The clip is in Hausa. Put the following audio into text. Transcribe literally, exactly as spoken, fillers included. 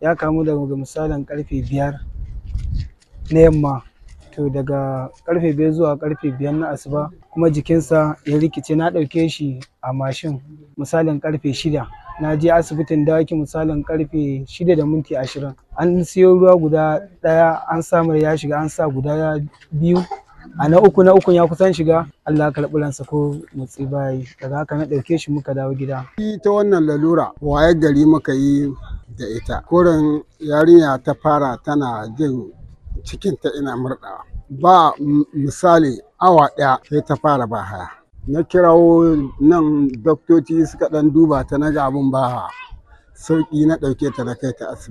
ya kamu daga misalin karfe biyar na yamma. To daga karfe biyar zuwa karfe biyar na asuba kuma jikinsa ya rikice. Na ɗauke shi a mashin misalin karfe shida. Na je asibitin Dawaki misalin karfe shida da minti ashirin. An siyo ruwa guda ɗaya an sa mai ya shiga, an sa guda biyu. A na uku na ukun ya kusan shiga, Allah ya karɓi ransa ko motsi baya yi. Daga haka na ɗauke shi muka dawo gida. Ita wannan lalura waye gari muka yi da ita. Kurin yarinya ta fara tana jin cikinta ina murɗawa. Ba misali awa ɗaya sai ta fara bahaya. Na kirawo nan doktoci suka ɗan duba ta, na ga abin ba sauƙi, na ɗauke ta na kai ta asibiti.